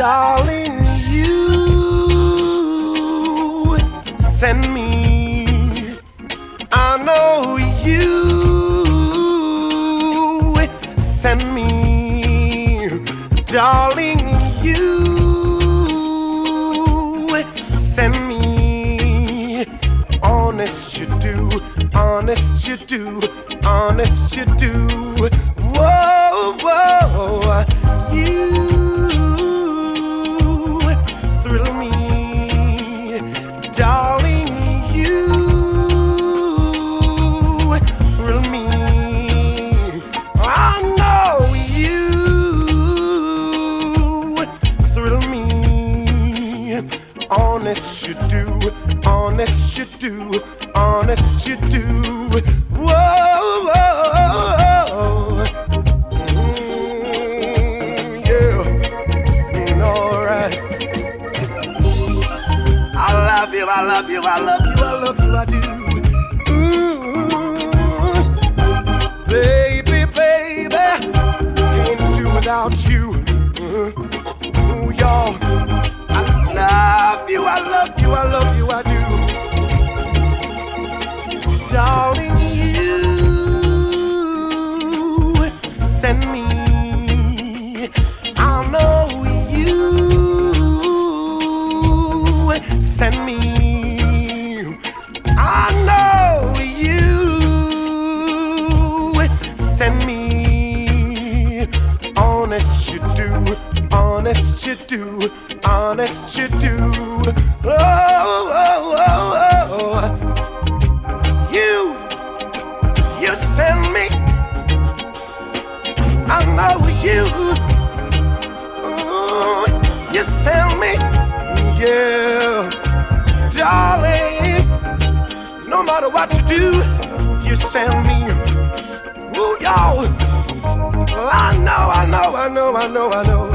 Darling, you send me. I know you send me. Darling, you send me. Honest you do, honest you do, honest you do. Whoa, whoa, you thrill me. Darling, you thrill me. I know you thrill me. Honest you do, honest you do, honest you do. Whoa, whoa, yeah, alright. I love you, I love you, I love you, I love you, I do. Baby, baby, can't do without you. Y'all, I love you, I love you, I love you, I do. Darling, you send me. I know you send me. I know you send me. Honest you do, honest you do, honest you do. Oh, oh, oh, oh. You send me. I know you. You send me. Yeah, darling. No matter what you do, you send me. Ooh, y'all. Well, I know, I know, I know, I know, I know.